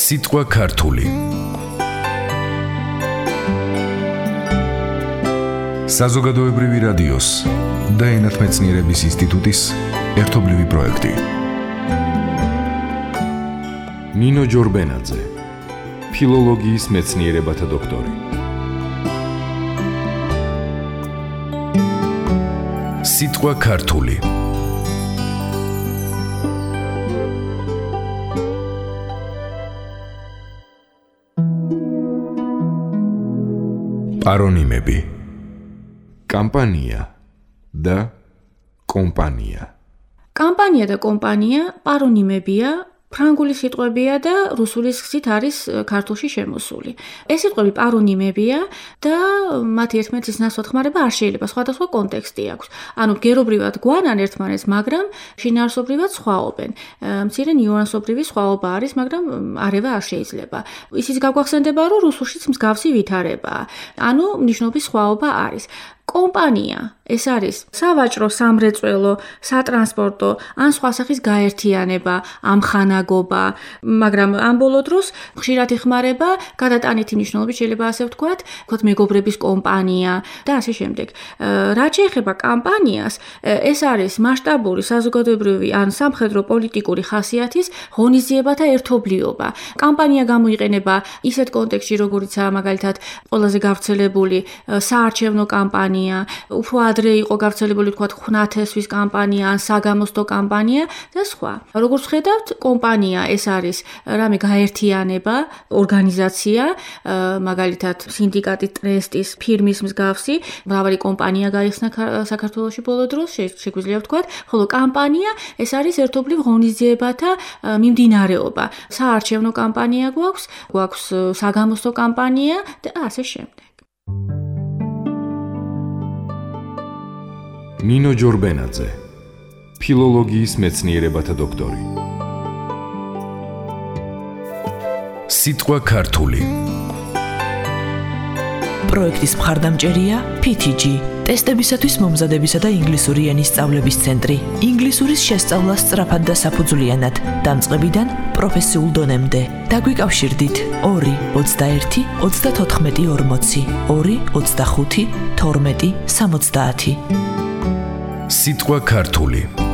სიტყვა ქართული. საზოგადოებრივი რადიოს და ენათმეცნიერების ინსტიტუტის ერთობლივი პროექტი. ნინო ჯორბენაძე, ფილოლოგიის მეცნიერებათა დოქტორი. სიტყვა ქართული. პარონიმები. კამპანია და კომპანია. კამპანია და კომპანია პარონიმებია, ფრანგული სიტყვებია და რუსული სიტყვით არის ქართულში შემოსული. ეს სიტყვები პარონიმებია და მათი ერთმანეთის ნასვათხმარება არ შეიძლება, სხვადასხვა კონტექსტი აქვს. ანუ გერობრივად გვანან ერთმანეთს, მაგრამ შინაარსობრივად სხვაობენ. მცირე ნიუანსობრივი სხვაობა არის, მაგრამ არევა არ შეიძლება. ისიც გაგვახსენდება, რომ რუსულშიც მსგავსი ვითარებაა. ანუ მნიშვნელობის სხვაობა არის. კომპანია ეს არის სავაჭრო, სამრეწველო, სატრანსპორტო ან სხვა სახის გაერთიანება, ამხანაგობა, მაგრამ ამ ბოლო დროს ხშირად იხმარება გადატანითი მნიშვნელობით, შეიძლება ასე ვთქვათ, მეგობრების კომპანია და ასე შემდეგ. რაც შეეხება კამპანიას, ეს არის მასშტაბური საზოგადოებრივი ან სამხედრო პოლიტიკური ხასიათის ღონისძიებათა ერთობლიობა. კამპანია გამოიყენება ისეთ კონტექსტში, როგორიცაა მაგალითად ყველაზე გავრცელებული საარჩევნო კამპანია, უფრო ადრე იყო გავრცელებული თქვათ ხვნათესვის კამპანია ან საგამოსტო კამპანია და სხვა. როგორც ხედავთ, კომპანია ეს არის რამე გაერთიანება, ორგანიზაცია, მაგალითად სინდიკატი, ტრესტის, ფირმის მსგავსი, მრავალი კომპანია გაიხსნა საქართველოში ბოლო დროს, შეგვიძლია ვთქვათ, ხოლო კამპანია ეს არის ერთობლივ ღონისძიებათა მიმდინარეობა. საარჩევნო კამპანია გვაქვს საგამოსტო კამპანია და ასე შემდეგ. ნინო ჯორბენაძე, ფილოლოგიის მეცნიერებათა დოქტორი. სიტყვა ქართული. პროექტის მხარდამჭერია PTG, ტესტებისათვის მომზადებისა და ინგლისური ენის სწავლების ცენტრი. ინგლისურის შესწავლა სწრაფად და საფუძვლიანად, დამწყებიდან პროფესიულ დონემდე. დაგვიკავშირდით 2 21 34 40 2 25 12 70. სიტყვა ქართული.